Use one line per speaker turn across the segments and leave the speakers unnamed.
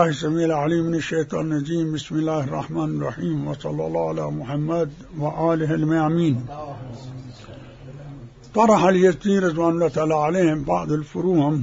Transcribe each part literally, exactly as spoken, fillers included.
السميع العليم من الشيطان الرجيم. بسم الله الرحمن الرحيم، وصلى الله على محمد وآله الميامين. طرح اليزدي رضوان الله تعالى عليهم بعض الفروع،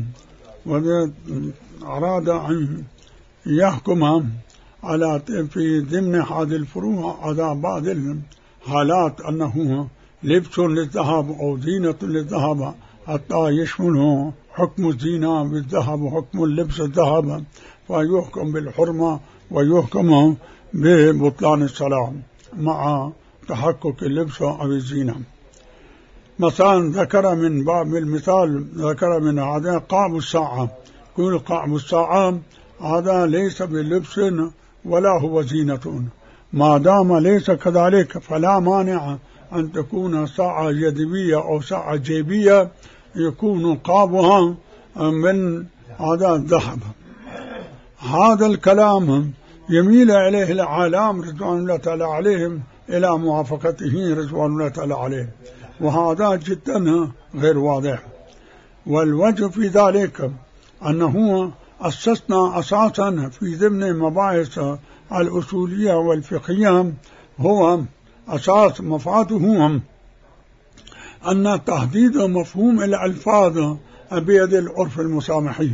وأراد أن يحكم على في ضمن هذه الفروع على بعض الحالات أنه لبس للذهب أو زينة للذهب حتى يشمله حكم الزينة بالذهب وحكم اللبس الذهب، فيحكم بالحرمة ويحكم ببطلان الصلاة مع تحقق اللبس أو الزينة. مثلا ذكر من باب المثال، ذكر من هذا قعب الساعة. كل قعب الساعة هذا ليس باللبس ولا هو زينة، ما دام ليس كذلك فلا مانع أن تكون ساعة يدوية أو ساعة جيبية يكون قابها من هذا الذهب. هذا الكلام يميل إليه العالم رضوان الله تعالى عليهم إلى موافقته رضوان الله تعالى عليه، وهذا جدا غير واضح. والوجه في ذلك أنه أسسنا أساسا في ضمن مباحث الأصولية والفقهية، هو أساس مفاده أن تحديد مفهوم الألفاظ بيد العرف المسامحي،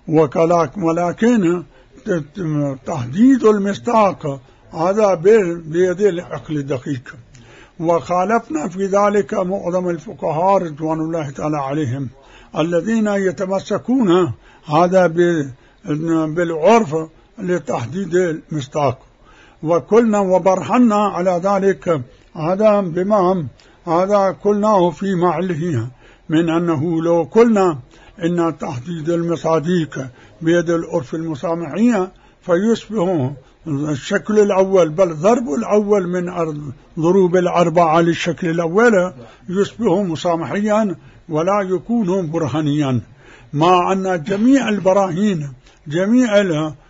ولكن تحديد المصداق هذا بيد العقل الدقيق. وخالفنا في ذلك معظم الفقهاء رضوان الله تعالى عليهم الذين يتمسكون هذا بالعرف لتحديد المصداق، وكلنا وبرهنا على ذلك هذا بما هذا قلناه في معله من أنه لو قلنا إن تحديد المصاديق بيد العرف المسامحية فيشبه الشكل الأول، بل ضرب الأول من ضروب الأربعة للشكل الأول يشبه مسامحيا ولا يكون برهانيا، مع أن جميع البراهين جميع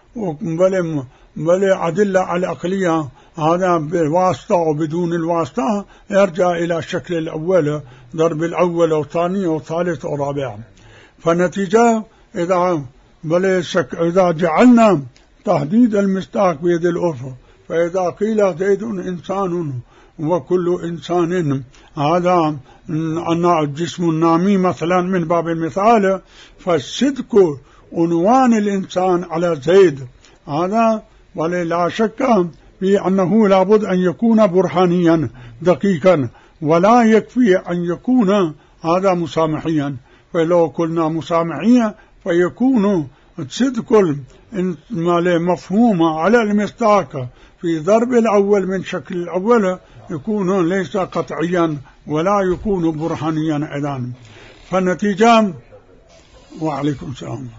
بل بل أدلة العقلية هذا بالواسطة وبدون الواسطة يرجع إلى الشكل الأول، ضرب الأول والثاني والثالث والرابع. فنتيجة إذا بل شك إذا جعلنا تحديد المصداق بيد العرف، فإذا قيل زيد إنسان وكل إنسان هذا أن الجسم النامي مثلا من باب المثال، فالصدق عنوان الإنسان على زيد هذا، ولا شك في أنه لابد أن يكون برهانيا دقيقا، ولا يكفي أن يكون هذا مسامحيا. فلو قلنا مسامحيا فيكون صدق مفهوم على المصداق في ضرب الأول من شكل الأول يكون ليس قطعيا ولا يكون برهانيا أيضا. فالنتيجة وعليكم السلام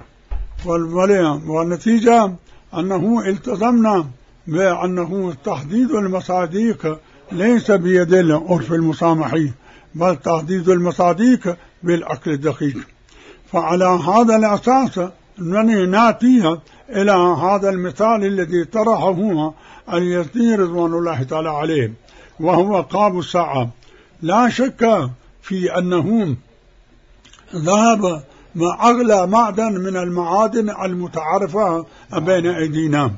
والنتيجة أنه التزمنا بأنه تحديد المصاديق ليس بيد العرف المسامحي، بل تحديد المصاديق بالعقل الدقيق. فعلى هذا الأساس نأتي إلى هذا المثال الذي طرحه اليزدي رضوان الله تعالى عليه، وهو قاب الساعة. لا شك في أنه ذهب ما أغلى معدن من المعادن المتعارفة بين أيدينا،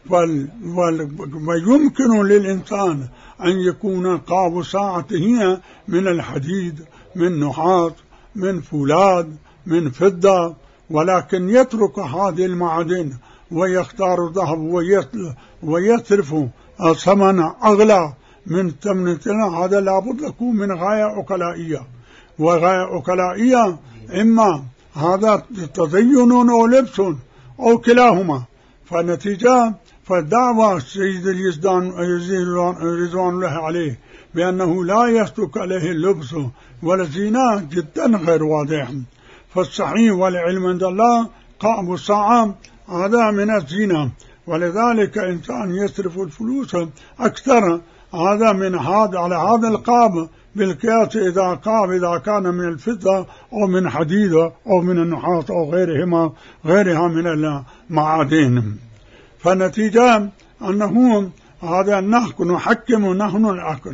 ويمكن للإنسان أن يكون قاب ساعته من الحديد، من نحاس، من فولاذ، من فضة، ولكن يترك هذه المعادن ويختار الذهب ويصرف ثمن أغلى من ثمن. هذا لابد يكون من غاية عقلائية، وغاية عقلائية إما هذا تزين أو لبس أو كلاهما. فالنتيجة فالدعوة السيد اليزدان رضوان الله عليه بأنه لا يصدق عليه اللبس والزينة جدا غير واضح. فالصحيح والعلم عند الله قعب الساعة هذا من الزينة، ولذلك إنسان يصرف الفلوس أكثر هذا من هذا على هذا القاب بالقياس إذا قاب إذا كان من الفضة أو من حديد أو من النحاس أو غيرهما غيرها من المعادن. فالنتيجة أنه هذا نحن نحكم نحن العقل،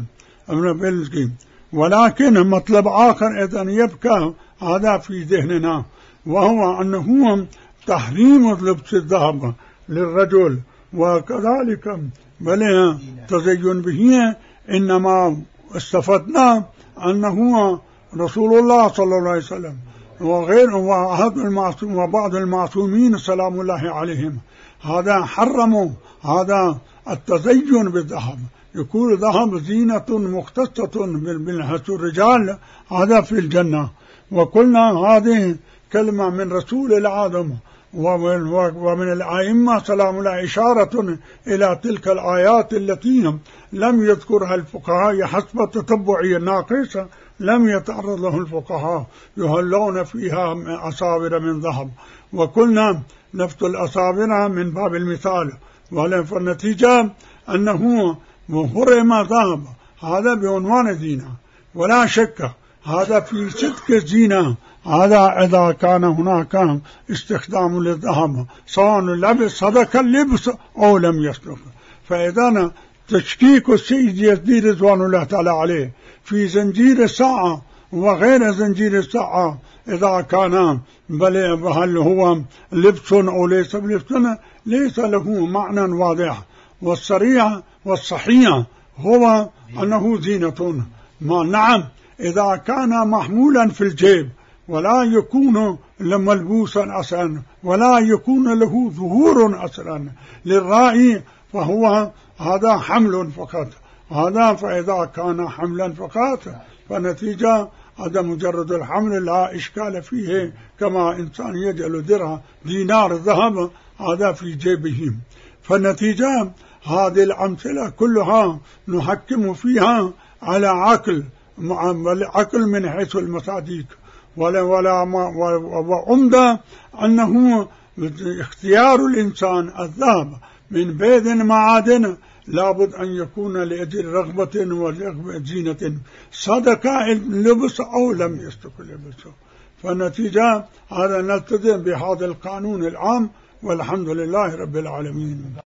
ولكن مطلب آخر إذن يبقى هذا في ذهننا، وهو أنه تحريم لبس الذهب للرجل، وكذلك بل تزين به إنما استفدنا أنه رسول الله صلى الله عليه وسلم وغير وهذا المعصوم وبعض المعصومين سلام الله عليهم هذا حرموا هذا التزين بالذهب، يكون ذهب زينة مختصة بالناس الرجال هذا في الجنة. وقلنا هذه كلمة من رسول العالم ومن الأئمة سلام الله إشارة إلى تلك الآيات التي لم يذكرها الفقهاء حسب التتبع الناقص، لم يتعرض له الفقهاء يهلون فيها أصابر من ذهب. وقلنا نفس الأصابر من باب المثال، فالنتيجة أنه محرم ذهب هذا بعنوان زينة، ولا شك هذا في صدق الزينة هذا إذا كان هناك استخدام للذهب سواء لبس صدق اللبس أو لم يصدق. فإذا تشكيك السيد يزيد رضوان الله تعالى عليه في زنجير الساعة وغير زنجير الساعة إذا كان بل هل هو لبس أو ليس بلبس ليس له معنى واضح، والصريح والصحيح هو أنه زينة. ما نعم إذا كان محمولا في الجيب ولا يكون ملبوسا أصلا ولا يكون له ظهور أصلا للرائي فهو هذا حمل فقط، هذا فإذا كان حملا فقط فنتيجة هذا مجرد الحمل لا إشكال فيه، كما إنسان يجعل درهم دينار ذهب هذا في جيبه. فالنتيجة هذه الأمثلة كلها نحكم فيها على عقل عقل من حيث المصادق، ولا ولا وعمدة أنه اختيار الإنسان الذهب من بيض معادن لابد أن يكون لأجل رغبة وزينة صدق لبس أو لم يصدق لبسه. فالنتيجة هذا نلتزم بهذا القانون العام، والحمد لله رب العالمين.